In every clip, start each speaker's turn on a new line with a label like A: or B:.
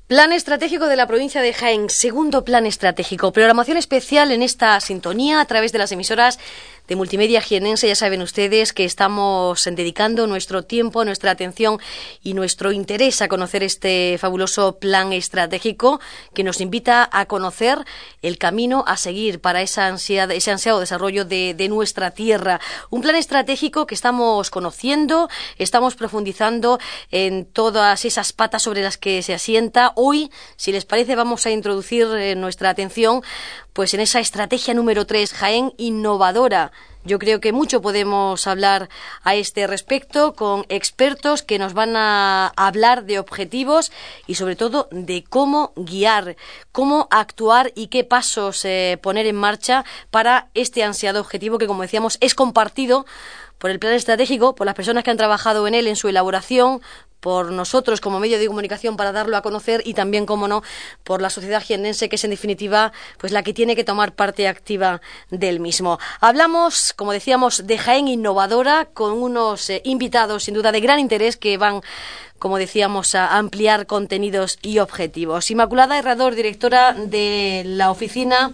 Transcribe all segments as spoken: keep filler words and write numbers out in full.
A: Plan estratégico de la provincia de Jaén, segundo plan estratégico, programación especial en esta sintonía a través de las emisoras de Multimedia Jienense. Ya saben ustedes que estamos dedicando nuestro tiempo, nuestra atención y nuestro interés a conocer este fabuloso plan estratégico que nos invita a conocer el camino a seguir para esa ansiada, ese ansiado desarrollo de, de nuestra tierra. Un plan estratégico que estamos conociendo, estamos profundizando en todas esas patas sobre las que se asienta. Hoy, si les parece, vamos a introducir eh, nuestra atención pues en esa estrategia número tres, Jaén innovadora. Yo creo que mucho podemos hablar a este respecto con expertos que nos van a hablar de objetivos y sobre todo de cómo guiar, cómo actuar y qué pasos eh, poner en marcha para este ansiado objetivo que, como decíamos, es compartido por el plan estratégico, por las personas que han trabajado en él, en su elaboración, por nosotros como medio de comunicación para darlo a conocer y también, como no, por la sociedad jiennense, que es en definitiva pues la que tiene que tomar parte activa del mismo. Hablamos, como decíamos, de Jaén innovadora con unos eh, invitados sin duda de gran interés que van, como decíamos, a ampliar contenidos y objetivos. Inmaculada Herrador, directora de la oficina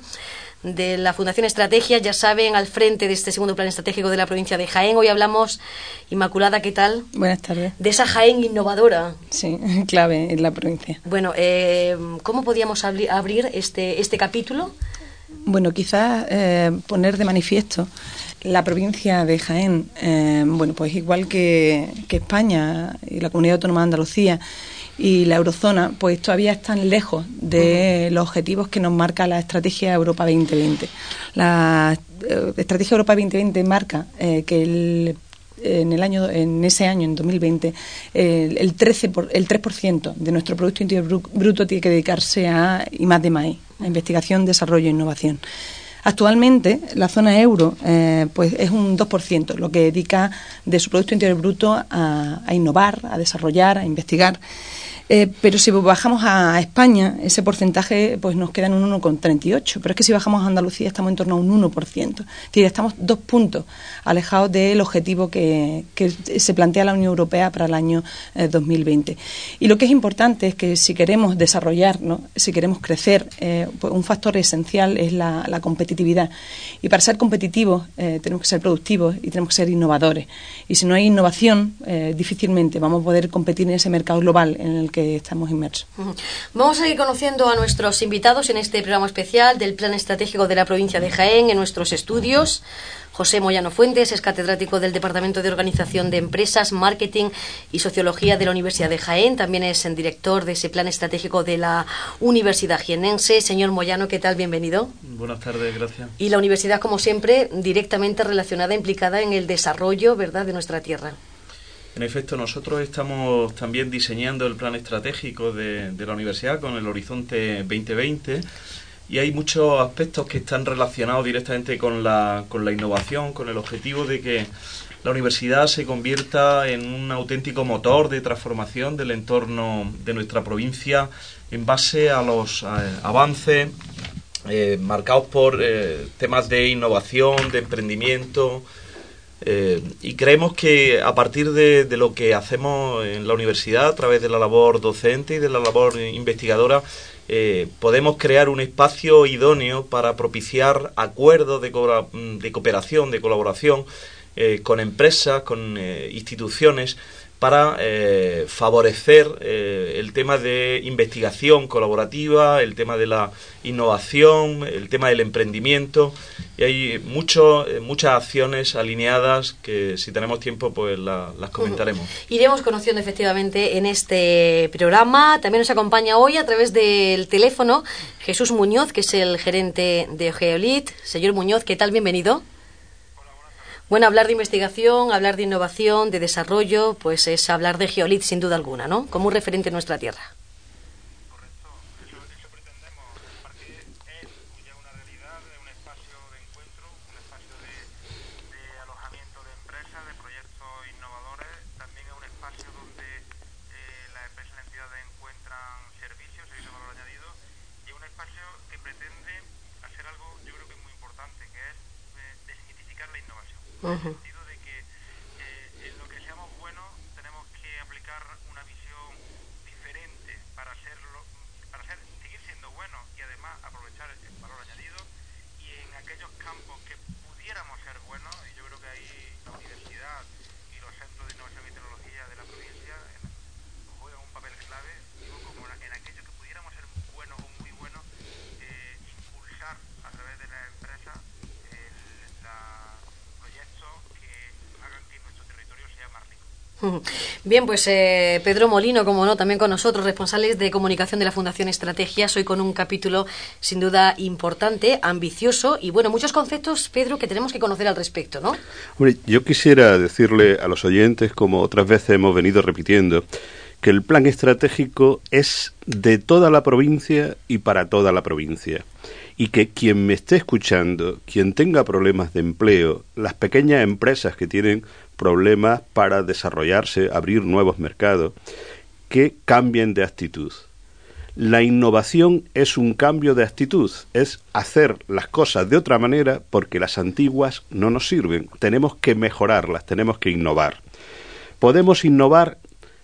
A: de la Fundación Estrategia, ya saben, al frente de este segundo plan estratégico de la provincia de Jaén. Hoy hablamos, Inmaculada, ¿qué tal?
B: Buenas tardes.
A: De esa Jaén innovadora.
B: Sí, clave en la provincia.
A: Bueno, eh, ¿cómo podíamos abri- abrir este, este capítulo?
B: Bueno, quizás eh, poner de manifiesto la provincia de Jaén, eh, bueno, pues igual que, que España y la Comunidad Autónoma de Andalucía y la eurozona, pues todavía están lejos de uh-huh. los objetivos que nos marca la Estrategia Europa veinte veinte. La eh, Estrategia Europa veinte veinte marca eh, que el en el año en ese año en dos mil veinte eh, el trece por, el tres por ciento de nuestro producto interior bruto tiene que dedicarse a I más D más I, a investigación, desarrollo e innovación. Actualmente la zona euro eh, pues es un dos por ciento lo que dedica de su producto interior bruto a, a innovar, a desarrollar, a investigar. Eh, pero si bajamos a España, ese porcentaje pues nos queda en un uno coma treinta y ocho, pero es que si bajamos a Andalucía estamos en torno a un uno por ciento. Es decir, estamos dos puntos alejados del objetivo que, que se plantea la Unión Europea para el año eh, dos mil veinte. Y lo que es importante es que si queremos desarrollarnos, si queremos crecer, eh, pues un factor esencial es la, la competitividad. Y para ser competitivos eh, tenemos que ser productivos y tenemos que ser innovadores. Y si no hay innovación, eh, difícilmente vamos a poder competir en ese mercado global en el que estamos inmersos.
A: Vamos a ir conociendo a nuestros invitados en este programa especial del Plan Estratégico de la provincia de Jaén en nuestros estudios. José Moyano Fuentes es catedrático del Departamento de Organización de Empresas, Marketing y Sociología de la Universidad de Jaén. También es el director de ese Plan Estratégico de la Universidad Jienense. Señor Moyano, ¿qué tal? Bienvenido.
C: Buenas tardes, gracias.
A: Y la universidad, como siempre, directamente relacionada, implicada en el desarrollo, ¿verdad?, de nuestra tierra.
C: En efecto, nosotros estamos también diseñando el plan estratégico de, de la universidad con el Horizonte veinte veinte y hay muchos aspectos que están relacionados directamente con la, con la innovación, con el objetivo de que la universidad se convierta en un auténtico motor de transformación del entorno de nuestra provincia en base a los eh, avances eh, marcados por eh, temas de innovación, de emprendimiento. Eh, y creemos que a partir de, de lo que hacemos en la universidad a través de la labor docente y de la labor investigadora eh, podemos crear un espacio idóneo para propiciar acuerdos de, co- de cooperación, de colaboración eh, con empresas, con eh, instituciones para eh, favorecer eh, el tema de investigación colaborativa, el tema de la innovación, el tema del emprendimiento. Y hay mucho, eh, muchas acciones alineadas que, si tenemos tiempo, pues la, las comentaremos.
A: Uh-huh. Iremos conociendo efectivamente en este programa. También nos acompaña hoy a través del teléfono Jesús Muñoz, que es el gerente de Geolit. Señor Muñoz, ¿qué tal? Bienvenido. Bueno, hablar de investigación, hablar de innovación, de desarrollo, pues es hablar de Geolit sin duda alguna, ¿no? Como un referente en nuestra tierra.
D: Correcto, eso, eso pretendemos. Aparte es ya una realidad, un espacio de encuentro, un espacio de, de alojamiento de empresas, de proyectos innovadores. También es un espacio donde eh, las empresas y las entidades encuentran servicios, servicios de valor añadido, y es un espacio que pretende hacer algo, yo creo que es muy importante, que es eh, desmitificar la innovación. En el sentido de que eh, en lo que seamos buenos tenemos que aplicar una visión diferente para hacerlo,
A: Bien, pues eh, Pedro Molino, como no, también con nosotros, responsables de comunicación de la Fundación Estrategias, hoy con un capítulo sin duda importante, ambicioso y bueno, muchos conceptos, Pedro, que tenemos que conocer al respecto, ¿no?
E: Hombre, yo quisiera decirle a los oyentes, como otras veces hemos venido repitiendo, que el plan estratégico es de toda la provincia y para toda la provincia. Y que quien me esté escuchando, quien tenga problemas de empleo, las pequeñas empresas que tienen problemas para desarrollarse, abrir nuevos mercados, que cambien de actitud. La innovación es un cambio de actitud, es hacer las cosas de otra manera porque las antiguas no nos sirven. Tenemos que mejorarlas, tenemos que innovar. Podemos innovar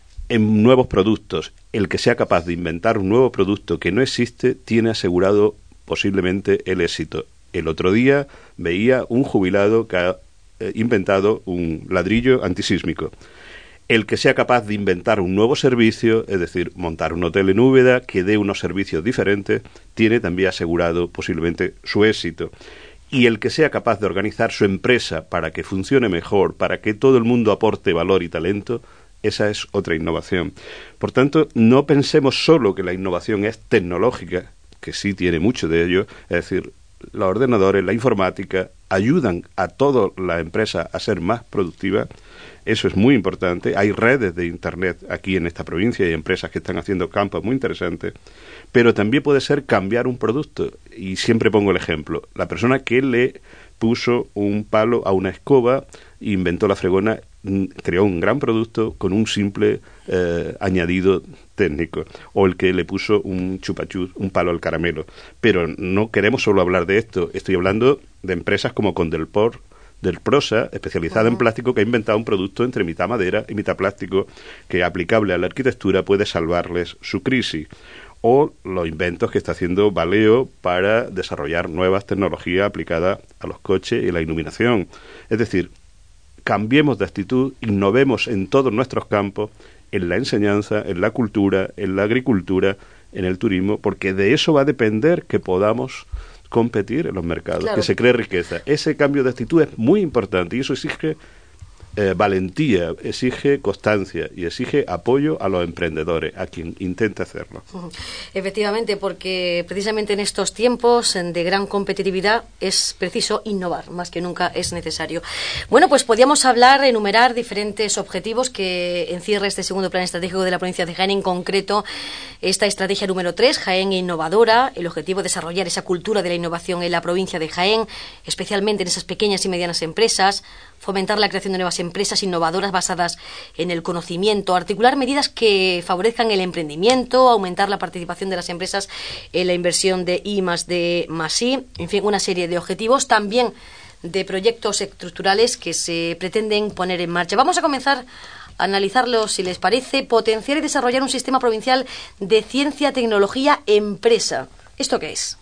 E: en nuevos productos. El que sea capaz de inventar un nuevo producto que no existe tiene asegurado posiblemente el éxito. El otro día veía un jubilado que ha eh, inventado un ladrillo antisísmico. El que sea capaz de inventar un nuevo servicio, es decir, montar un hotel en Úbeda que dé unos servicios diferentes, tiene también asegurado posiblemente su éxito. Y el que sea capaz de organizar su empresa para que funcione mejor, para que todo el mundo aporte valor y talento, esa es otra innovación. Por tanto, no pensemos solo que la innovación es tecnológica, que sí tiene mucho de ello, es decir, los ordenadores, la informática, ayudan a toda la empresa a ser más productiva. Eso es muy importante. Hay redes de Internet aquí en esta provincia y empresas que están haciendo campos muy interesantes, pero también puede ser cambiar un producto. Y siempre pongo el ejemplo. La persona que le puso un palo a una escoba, inventó la fregona, creó un gran producto con un simple eh, añadido técnico, o el que le puso un chupachus, un palo al caramelo. Pero no queremos solo hablar de esto, estoy hablando de empresas como Condelpor, del Prosa, especializada uh-huh. en plástico, que ha inventado un producto entre mitad madera y mitad plástico, que aplicable a la arquitectura puede salvarles su crisis. O los inventos que está haciendo Valeo para desarrollar nuevas tecnologías aplicadas a los coches y la iluminación. Es decir, cambiemos de actitud, innovemos en todos nuestros campos, en la enseñanza, en la cultura, en la agricultura, en el turismo, porque de eso va a depender que podamos competir en los mercados, claro. que se cree riqueza. Ese cambio de actitud es muy importante y eso exige eh, valentía, exige constancia y exige apoyo a los emprendedores, a quien intente hacerlo.
A: Efectivamente, porque precisamente en estos tiempos de gran competitividad es preciso innovar, más que nunca es necesario. Bueno, pues podríamos hablar, enumerar diferentes objetivos que encierra este segundo plan estratégico de la provincia de Jaén, en concreto esta estrategia número tres, Jaén Innovadora, el objetivo de desarrollar esa cultura de la innovación en la provincia de Jaén, especialmente en esas pequeñas y medianas empresas, fomentar la creación de nuevas empresas innovadoras basadas en el conocimiento, articular medidas que favorezcan el emprendimiento, aumentar la participación de las empresas en la inversión de I más D más I, en fin, una serie de objetivos, también de proyectos estructurales que se pretenden poner en marcha. Vamos a comenzar a analizarlos, si les parece. Potenciar y desarrollar un sistema provincial de ciencia, tecnología, empresa. ¿Esto qué es?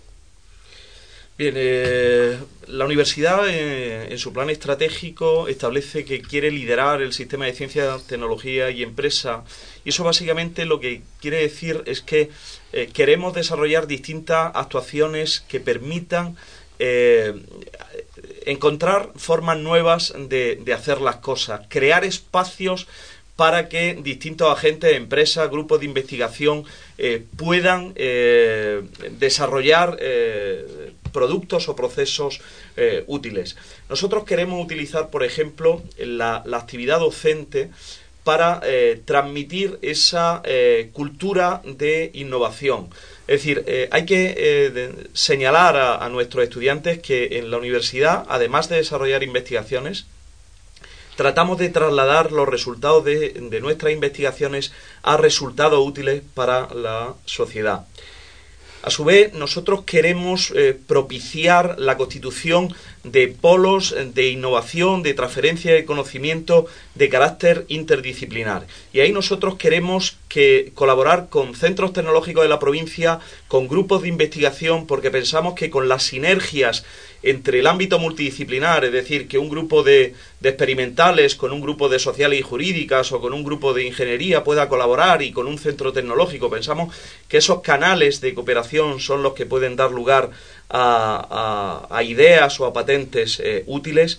C: Bien, eh, la universidad eh, en su plan estratégico establece que quiere liderar el sistema de ciencia, tecnología y empresa, y eso básicamente lo que quiere decir es que eh, queremos desarrollar distintas actuaciones que permitan eh, encontrar formas nuevas de, de hacer las cosas, crear espacios para que distintos agentes, empresas, grupos de investigación eh, puedan eh, desarrollar eh, productos o procesos eh, útiles. Nosotros queremos utilizar, por ejemplo, la, la actividad docente para eh, transmitir esa eh, cultura de innovación. Es decir, eh, hay que eh, de, señalar a, a nuestros estudiantes que en la universidad, además de desarrollar investigaciones, tratamos de trasladar los resultados de, de nuestras investigaciones a resultados útiles para la sociedad. A su vez, nosotros queremos eh, propiciar la constitución de polos de innovación, de transferencia de conocimiento de carácter interdisciplinar. Y ahí nosotros queremos que colaborar con centros tecnológicos de la provincia, con grupos de investigación, porque pensamos que con las sinergias entre el ámbito multidisciplinar, es decir, que un grupo de, de experimentales con un grupo de sociales y jurídicas o con un grupo de ingeniería pueda colaborar y con un centro tecnológico, pensamos que esos canales de cooperación son los que pueden dar lugar a, a, a ideas o a patentes eh, útiles.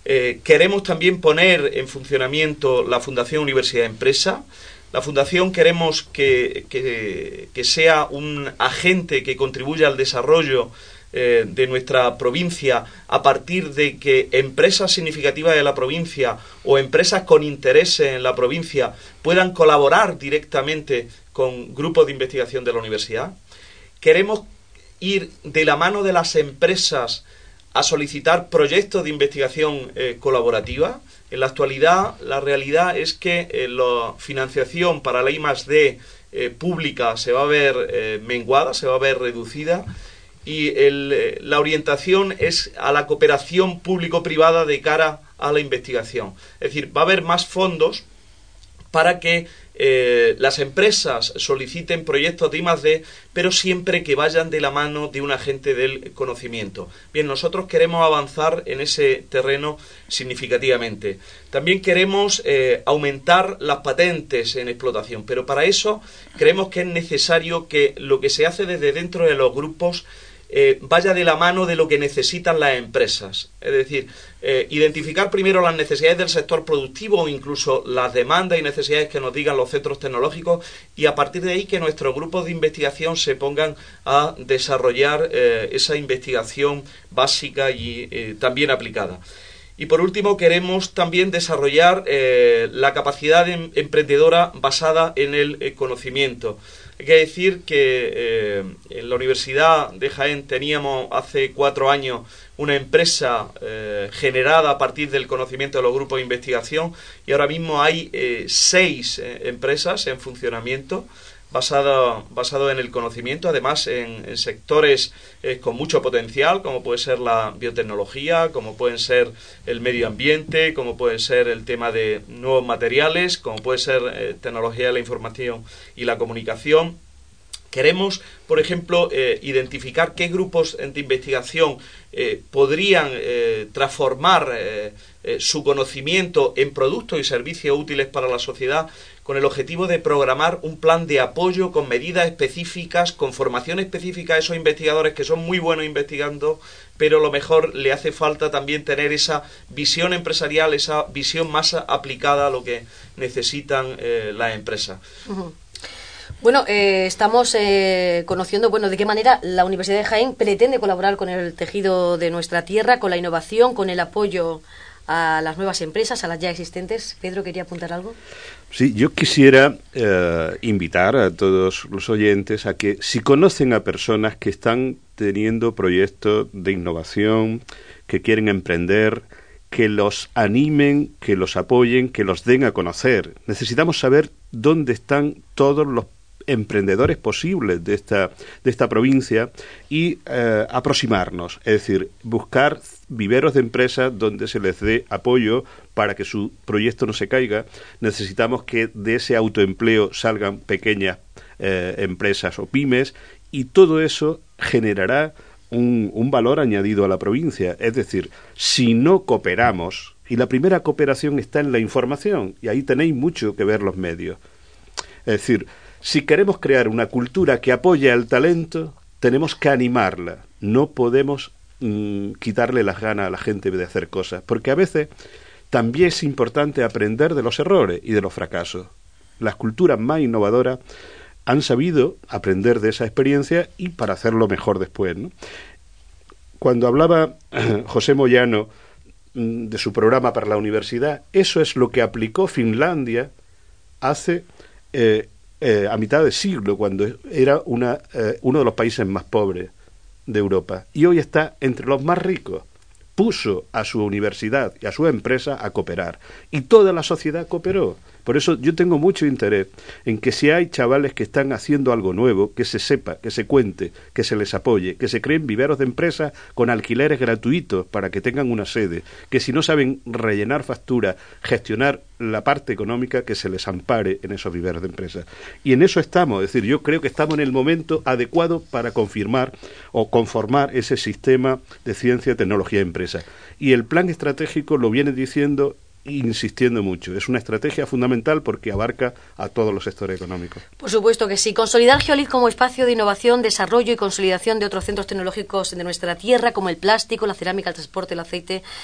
C: Eh, queremos también poner en funcionamiento la Fundación Universidad Empresa. La Fundación queremos que, que, que sea un agente que contribuya al desarrollo eh, de nuestra provincia a partir de que empresas significativas de la provincia o empresas con interés en la provincia puedan colaborar directamente con grupos de investigación de la universidad. Queremos ir de la mano de las empresas a solicitar proyectos de investigación eh, colaborativa. En la actualidad, la realidad es que eh, la financiación para la I más D eh, pública se va a ver eh, menguada, se va a ver reducida, y el, eh, la orientación es a la cooperación público-privada de cara a la investigación. Es decir, va a haber más fondos para que eh, las empresas soliciten proyectos de I más D, pero siempre que vayan de la mano de un agente del conocimiento. Bien, nosotros queremos avanzar en ese terreno significativamente. También queremos eh, aumentar las patentes en explotación, pero para eso creemos que es necesario que lo que se hace desde dentro de los grupos Eh, vaya de la mano de lo que necesitan las empresas. Es decir, eh, identificar primero las necesidades del sector productivo o incluso las demandas y necesidades que nos digan los centros tecnológicos, y a partir de ahí que nuestros grupos de investigación se pongan a desarrollar eh, esa investigación básica y eh, también aplicada. Y por último, queremos también desarrollar eh, la capacidad em- emprendedora basada en el eh, conocimiento. Hay que decir que eh, en la Universidad de Jaén teníamos hace cuatro años una empresa eh, generada a partir del conocimiento de los grupos de investigación, y ahora mismo hay eh, seis eh, empresas en funcionamiento basado, basado en el conocimiento, además en, en sectores eh, con mucho potencial, como puede ser la biotecnología, como pueden ser el medio ambiente, como puede ser el tema de nuevos materiales, como puede ser eh, tecnología de la información y la comunicación. Queremos, por ejemplo, eh, identificar qué grupos de investigación eh, podrían eh, transformar eh, eh, su conocimiento en productos y servicios útiles para la sociedad, con el objetivo de programar un plan de apoyo con medidas específicas, con formación específica a esos investigadores que son muy buenos investigando, pero a lo mejor le hace falta también tener esa visión empresarial, esa visión más aplicada a lo que necesitan eh, las empresas.
A: Uh-huh. Bueno, eh, estamos eh, conociendo, bueno, de qué manera la Universidad de Jaén pretende colaborar con el tejido de nuestra tierra, con la innovación, con el apoyo a las nuevas empresas, a las ya existentes. Pedro, ¿quería apuntar algo?
E: Sí, yo quisiera eh, invitar a todos los oyentes a que, si conocen a personas que están teniendo proyectos de innovación, que quieren emprender, que los animen, que los apoyen, que los den a conocer. Necesitamos saber dónde están todos los emprendedores posibles de esta de esta provincia y eh, aproximarnos, es decir, buscar viveros de empresas donde se les dé apoyo para que su proyecto no se caiga. Necesitamos que de ese autoempleo salgan pequeñas eh, empresas o pymes, y todo eso generará un, un valor añadido a la provincia. Es decir, si no cooperamos, y la primera cooperación está en la información, y ahí tenéis mucho que ver los medios. Es decir, si queremos crear una cultura que apoye al talento, tenemos que animarla. No podemos mm, quitarle las ganas a la gente de hacer cosas, porque a veces también es importante aprender de los errores y de los fracasos. Las culturas más innovadoras han sabido aprender de esa experiencia y para hacerlo mejor después, ¿no? Cuando hablaba José Moyano mm, de su programa para la universidad, eso es lo que aplicó Finlandia hace eh, Eh, a mitad de siglo, cuando era una, eh, uno de los países más pobres de Europa, y hoy está entre los más ricos. Puso a su universidad y a su empresa a cooperar, y toda la sociedad cooperó. Por eso yo tengo mucho interés en que, si hay chavales que están haciendo algo nuevo, que se sepa, que se cuente, que se les apoye, que se creen viveros de empresas con alquileres gratuitos para que tengan una sede, que si no saben rellenar facturas, gestionar la parte económica, que se les ampare en esos viveros de empresas. Y en eso estamos, es decir, yo creo que estamos en el momento adecuado para confirmar o conformar ese sistema de ciencia, tecnología y empresa. Y el plan estratégico lo viene diciendo, insistiendo mucho. Es una estrategia fundamental porque abarca a todos los sectores económicos.
A: Por supuesto que sí. Consolidar Geolit como espacio de innovación, desarrollo y consolidación de otros centros tecnológicos de nuestra tierra, como el plástico, la cerámica, el transporte, el aceite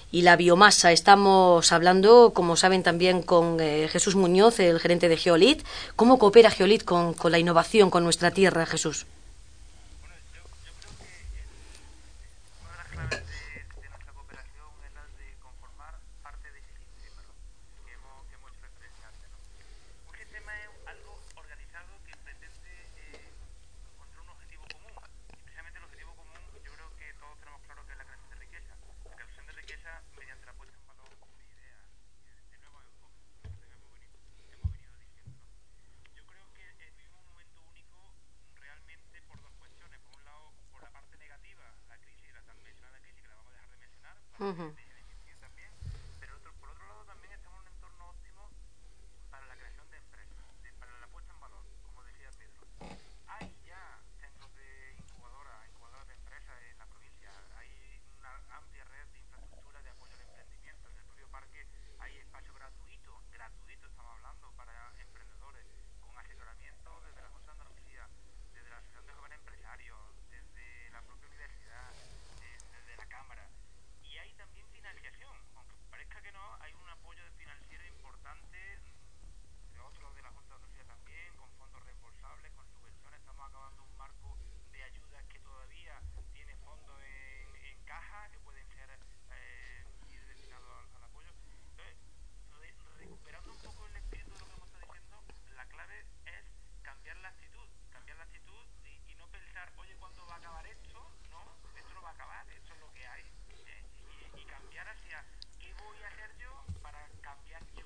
A: y la biomasa. Estamos hablando, como saben, también con eh, Jesús Muñoz, el gerente de Geolit. ¿Cómo coopera Geolit con, con la innovación, con nuestra tierra, Jesús?
D: Bueno, yo, yo creo que eh, una de las claves de, de nuestra cooperación es la de conformar parte de ese sistema, ¿no? que, hemos, que hemos hecho referencia antes, ¿no? Un sistema es algo organizado que pretende eh, encontrar un objetivo común. Y precisamente el objetivo común, yo creo que todos tenemos claro que es la creación de riqueza. La creación de riqueza mediante la puesta en valor de ideas, de nuevos enfoques, como hemos venido, hemos venido diciendo, ¿no? Yo creo que eh, vivimos un momento único realmente por dos cuestiones. Por un lado, por la parte negativa, la crisis, la tan mencionada crisis, que la vamos a dejar de mencionar, para
A: Uh-huh.
D: que deje de existir también. Pero otro, por otro lado, también estamos en un entorno óptimo para la creación de empresas, de, para la puesta en valor, como decía Pedro. Hay ya centros de incubadora, incubadoras de empresas en la provincia. Hay una amplia red de infraestructura de apoyo al emprendimiento. En el propio parque hay espacio gratuito, gratuito estamos hablando, para emprendedores, con asesoramiento desde la Junta de Andalucía, desde la Asociación de Jóvenes Empresarios, desde la propia universidad, eh, desde la Cámara. Y hay también financiación, aunque parezca que no, hay un apoyo financiero importante de otros de la Junta de Andalucía también, con fondos reembolsables, con subvenciones. Estamos acabando un marco de ayudas que todavía tiene fondos en, en caja, que pueden ser eh, ir destinados al, al apoyo. Entonces, re- recuperando un poco el espíritu de lo que hemos estado diciendo, la clave es cambiar la actitud, cambiar la actitud y, y no pensar, oye, ¿cuándo va a acabar esto? No, esto no va a acabar, esto es lo que hay. ¿eh? Y, y cambiar hacia qué voy a hacer yo para cambiar yo.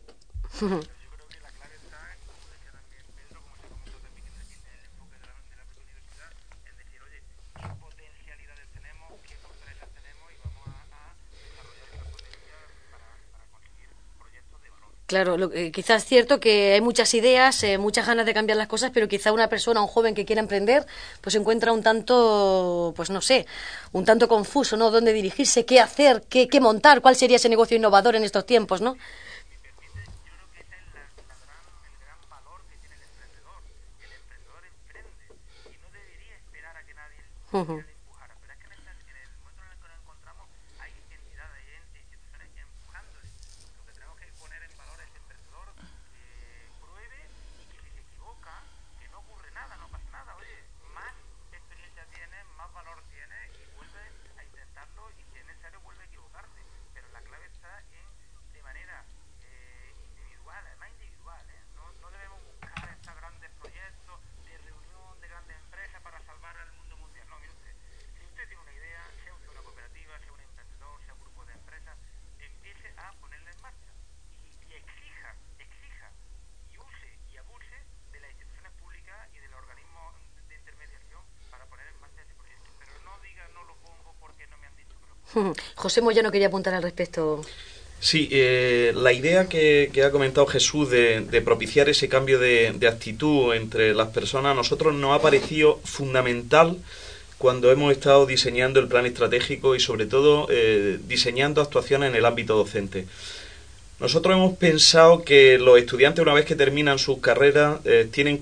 D: Yo creo que la clave está, como decía también Pedro, como se comentó también en el, en el enfoque de la, de la propia universidad, en decir, oye, qué potencialidades tenemos, qué fortalezas tenemos y vamos a, a desarrollar esa potencia para, para conseguir proyectos de valor.
A: Claro, lo, eh, quizás es cierto que hay muchas ideas, eh, muchas ganas de cambiar las cosas, pero quizá una persona, un joven que quiera emprender, pues se encuentra un tanto, pues no sé, un tanto confuso, ¿no? ¿Dónde dirigirse? ¿Qué hacer? ¿Qué, qué montar? ¿Cuál sería ese negocio innovador en estos tiempos, no?
D: Me permite, yo creo que ese es la, la gran, el gran valor que tiene el emprendedor. El emprendedor emprende y no debería esperar a que nadie
A: Ujú.
D: le empujara. Pero es que en, esta, en el momento en el que nos encontramos hay entidades, hay entes, instituciones empujándole. Lo que tenemos que poner en valor es el emprendedor que pruebe y que si se equivoca, que no ocurre nada, no pasa nada. Oye, más experiencia tiene, más valor tiene y vuelve a intentarlo y si es necesario vuelve a equivocarse. Pero la clave está en, de manera eh, individual, además individual, ¿eh? No, no debemos buscar estos grandes proyectos de reunión de grandes empresas para salvar al mundo mundial. No, mire usted, si usted tiene una idea, sea usted una cooperativa, sea un emprendedor, sea un grupo de empresas, empiece a ponerla en marcha y, y exija, exija y use y abuse de las instituciones públicas y de los organismos de intermediación para poner en marcha ese proyecto. Pero no diga no lo pongo porque no me han dicho que lo ponga.
A: José Moyano quería apuntar al respecto.
C: Sí, eh, la idea que, que ha comentado Jesús de, de propiciar ese cambio de, de actitud entre las personas, a nosotros nos ha parecido fundamental cuando hemos estado diseñando el plan estratégico y sobre todo eh, diseñando actuaciones en el ámbito docente. Nosotros hemos pensado que los estudiantes, una vez que terminan sus carreras, eh, tienen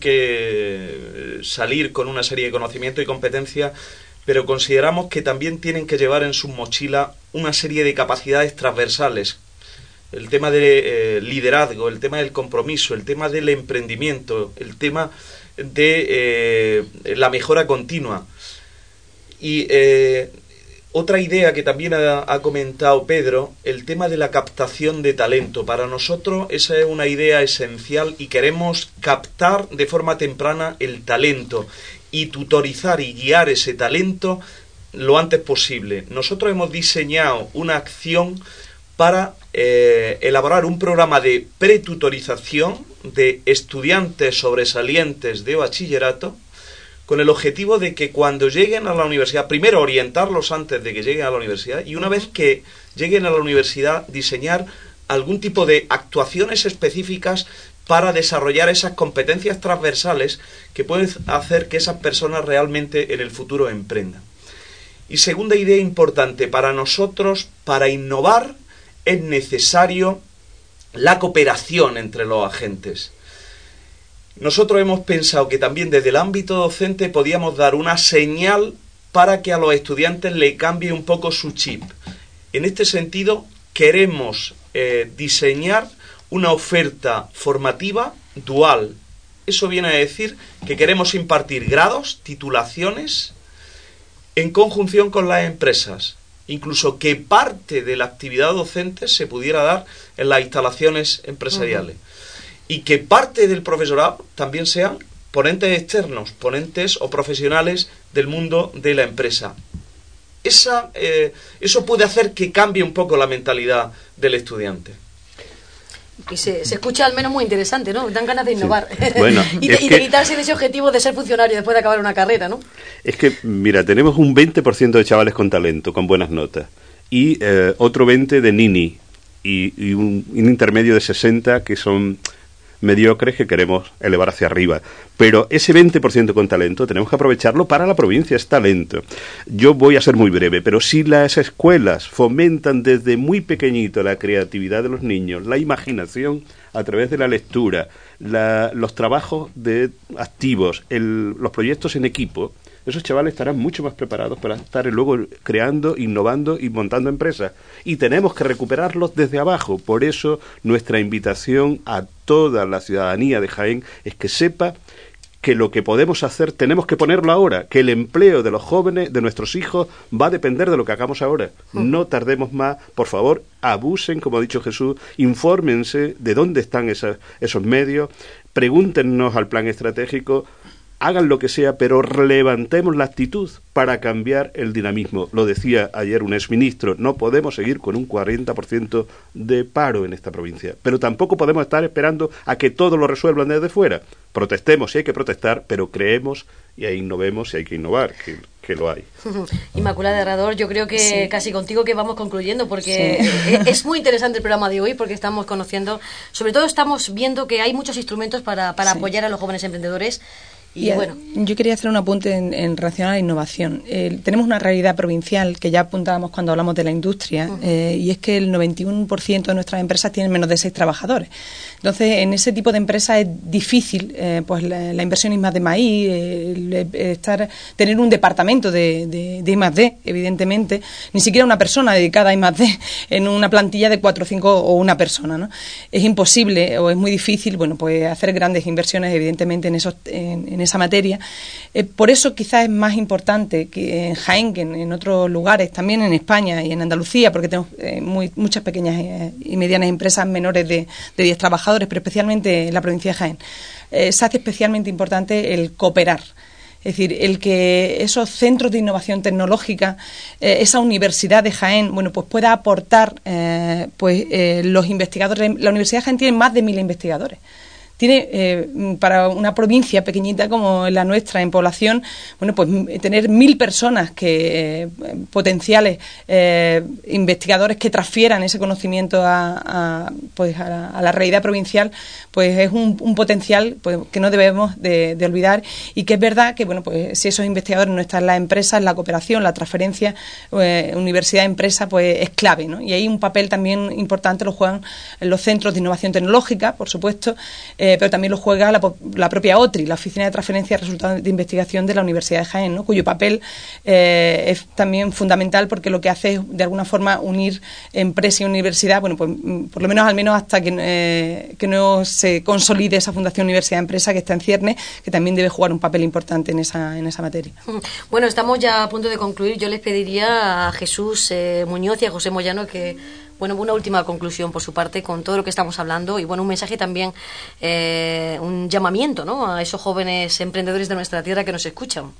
C: que salir con una serie de conocimientos y competencias, pero consideramos que también tienen que llevar en sus mochilas una serie de capacidades transversales. El tema de eh, liderazgo, el tema del compromiso, el tema del emprendimiento, el tema de eh, la mejora continua. Y eh, otra idea que también ha, ha comentado Pedro, el tema de la captación de talento. Para nosotros esa es una idea esencial y queremos captar de forma temprana el talento y tutorizar y guiar ese talento lo antes posible. Nosotros hemos diseñado una acción para eh, elaborar un programa de pretutorización de estudiantes sobresalientes de bachillerato con el objetivo de que cuando lleguen a la universidad, primero orientarlos antes de que lleguen a la universidad y una vez que lleguen a la universidad diseñar algún tipo de actuaciones específicas para desarrollar esas competencias transversales que pueden hacer que esas personas realmente en el futuro emprendan. Y segunda idea importante, para nosotros, para innovar, es necesario la cooperación entre los agentes. Nosotros hemos pensado que también desde el ámbito docente podíamos dar una señal para que a los estudiantes le cambie un poco su chip. En este sentido, queremos eh, diseñar una oferta formativa dual. Eso viene a decir que queremos impartir grados, titulaciones, en conjunción con las empresas. Incluso que parte de la actividad docente se pudiera dar en las instalaciones empresariales. Uh-huh. Y que parte del profesorado también sean ponentes externos, ponentes o profesionales del mundo de la empresa. Esa, eh, eso puede hacer que cambie un poco la mentalidad del estudiante.
A: Y se, se escucha al menos muy interesante, ¿no? Dan ganas de innovar.
E: Sí. Bueno,
A: y, de, y
E: que,
A: de quitarse de ese objetivo de ser funcionario después de acabar una carrera, ¿no?
E: Es que, mira, tenemos un veinte por ciento de chavales con talento, con buenas notas, y eh, otro veinte por ciento de nini, y, y un, un intermedio de sesenta que son mediocres que queremos elevar hacia arriba. Pero ese veinte por ciento con talento tenemos que aprovecharlo para la provincia, es talento. Yo voy a ser muy breve, pero si las escuelas fomentan desde muy pequeñito la creatividad de los niños, la imaginación a través de la lectura, la, los trabajos de activos, el, los proyectos en equipo, esos chavales estarán mucho más preparados para estar luego creando, innovando y montando empresas. Y tenemos que recuperarlos desde abajo. Por eso nuestra invitación a toda la ciudadanía de Jaén es que sepa que lo que podemos hacer tenemos que ponerlo ahora, que el empleo de los jóvenes, de nuestros hijos, va a depender de lo que hagamos ahora. No tardemos más, por favor, abusen, como ha dicho Jesús, infórmense de dónde están esas, esos medios, pregúntenos al plan estratégico, hagan lo que sea, pero levantemos la actitud para cambiar el dinamismo. Lo decía ayer un exministro, no podemos seguir con un cuarenta por ciento de paro en esta provincia, pero tampoco podemos estar esperando a que todo lo resuelvan desde fuera. Protestemos si hay que protestar, pero creemos y ahí innovemos si hay que innovar, que, que lo hay.
A: Inmaculada Herrador, yo creo que sí. Casi contigo que vamos concluyendo, porque sí. es muy interesante el programa de hoy, porque estamos conociendo, sobre todo estamos viendo que hay muchos instrumentos para, para sí. apoyar a los jóvenes emprendedores. Y, y bueno,
B: yo quería hacer un apunte en, en relación a la innovación. Eh, tenemos una realidad provincial que ya apuntábamos cuando hablamos de la industria, uh-huh. eh, y es que el noventa y uno por ciento de nuestras empresas tienen menos de seis trabajadores. Entonces, en ese tipo de empresas es difícil, eh, pues la, la inversión I más D más I, eh, el, el estar, tener un departamento de, de, de I más D, evidentemente, ni siquiera una persona dedicada a I más D en una plantilla de cuatro o cinco o una persona, ¿no? Es imposible o es muy difícil, bueno, pues hacer grandes inversiones, evidentemente, en esos en, en esa materia. Eh, por eso quizás es más importante que en Jaén, que en, en otros lugares, también en España y en Andalucía, porque tenemos eh, muy, muchas pequeñas eh, y medianas empresas menores de, de diez trabajadores, pero especialmente en la provincia de Jaén. Eh, se hace especialmente importante el cooperar. Es decir, el que esos centros de innovación tecnológica, eh, esa universidad de Jaén, bueno, pues pueda aportar, eh, pues eh, los investigadores. La Universidad de Jaén tiene más de mil investigadores. Tiene, eh, para una provincia pequeñita como la nuestra en población, bueno, pues tener mil personas que eh, potenciales eh, investigadores que transfieran ese conocimiento a, a, pues a, la, a la realidad provincial, pues es un, un potencial pues, que no debemos de, de olvidar, y que es verdad que, bueno, pues si esos investigadores no están en las empresas, la cooperación, la transferencia eh, universidad-empresa, pues es clave, ¿no? Y ahí un papel también importante lo juegan los centros de innovación tecnológica, por supuesto, eh, Eh, pero también lo juega la, la propia O T R I, la Oficina de Transferencia de Resultados de Investigación de la Universidad de Jaén, ¿no? Cuyo papel eh, es también fundamental, porque lo que hace es, de alguna forma, unir empresa y universidad, bueno, pues por lo menos al menos hasta que, eh, que no se consolide esa Fundación Universidad-Empresa que está en cierne, que también debe jugar un papel importante en esa, en esa materia.
A: Bueno, estamos ya a punto de concluir. Yo les pediría a Jesús eh, Muñoz y a José Moyano que, bueno, una última conclusión por su parte con todo lo que estamos hablando, y bueno, un mensaje también, eh, un llamamiento, ¿no?, a esos jóvenes emprendedores de nuestra tierra que nos escuchan.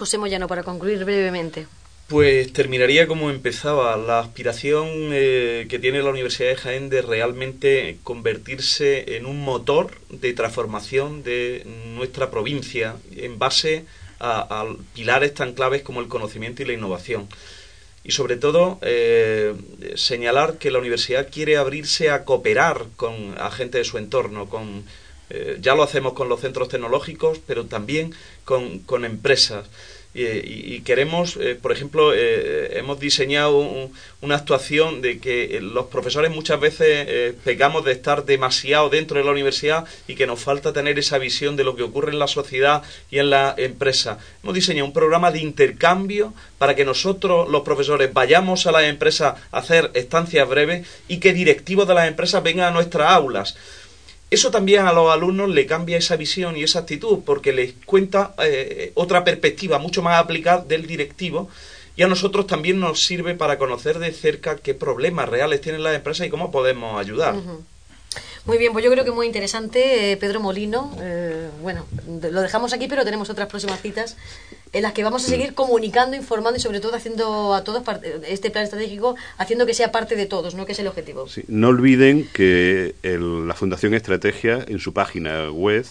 A: José Moyano, para concluir brevemente.
C: Pues terminaría como empezaba, la aspiración eh, que tiene la Universidad de Jaén de realmente convertirse en un motor de transformación de nuestra provincia en base a, a pilares tan claves como el conocimiento y la innovación. Y sobre todo eh, señalar que la universidad quiere abrirse a cooperar con agentes de su entorno, con eh, ya lo hacemos con los centros tecnológicos, pero también con, con empresas. Y, y, y queremos, eh, por ejemplo, eh, hemos diseñado un, una actuación de que los profesores muchas veces eh, pecamos de estar demasiado dentro de la universidad y que nos falta tener esa visión de lo que ocurre en la sociedad y en la empresa. Hemos diseñado un programa de intercambio para que nosotros, los profesores, vayamos a las empresas a hacer estancias breves y que directivos de las empresas vengan a nuestras aulas. Eso también a los alumnos le cambia esa visión y esa actitud, porque les cuenta eh, otra perspectiva mucho más aplicada del directivo, y a nosotros también nos sirve para conocer de cerca qué problemas reales tienen las empresas y cómo podemos ayudar.
A: Uh-huh. Muy bien, pues yo creo que muy interesante, eh, Pedro Molino. Eh, bueno, lo dejamos aquí, pero tenemos otras próximas citas en las que vamos a seguir comunicando, informando y sobre todo haciendo a todos parte, este plan estratégico, haciendo que sea parte de todos, ¿no? Que es el objetivo.
E: Sí, no olviden que el, la Fundación Estrategia, en su página web,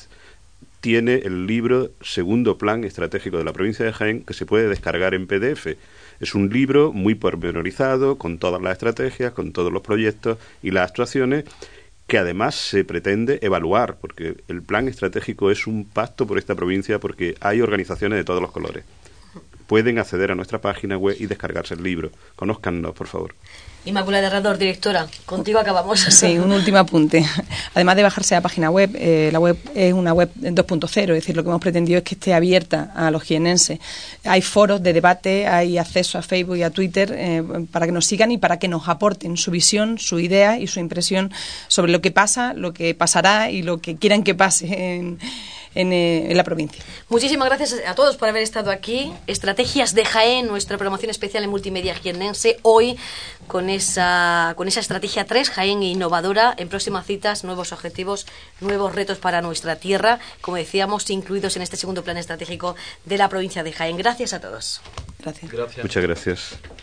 E: tiene el libro Segundo Plan Estratégico de la Provincia de Jaén, que se puede descargar en P D F. Es un libro muy pormenorizado, con todas las estrategias, con todos los proyectos y las actuaciones, que además se pretende evaluar, porque el plan estratégico es un pacto por esta provincia, porque hay organizaciones de todos los colores. Pueden acceder a nuestra página web y descargarse el libro. Conózcannos, por favor.
A: Inmaculada Herrador, directora, contigo acabamos.
B: Sí, un último apunte. Además de bajarse la página web, eh, la web es una web dos punto cero, es decir, lo que hemos pretendido es que esté abierta a los jienenses. Hay foros de debate, hay acceso a Facebook y a Twitter eh, para que nos sigan y para que nos aporten su visión, su idea y su impresión sobre lo que pasa, lo que pasará y lo que quieran que pase en, en, eh, en la provincia.
A: Muchísimas gracias a todos por haber estado aquí. Estrategias de Jaén, nuestra programación especial en Multimedia Jiennense, hoy con esa con esa estrategia tres, Jaén innovadora. En próximas citas, nuevos objetivos, nuevos retos para nuestra tierra, como decíamos, incluidos en este segundo plan estratégico de la provincia de Jaén. Gracias a todos.
B: Gracias.
C: Gracias.
E: Muchas gracias.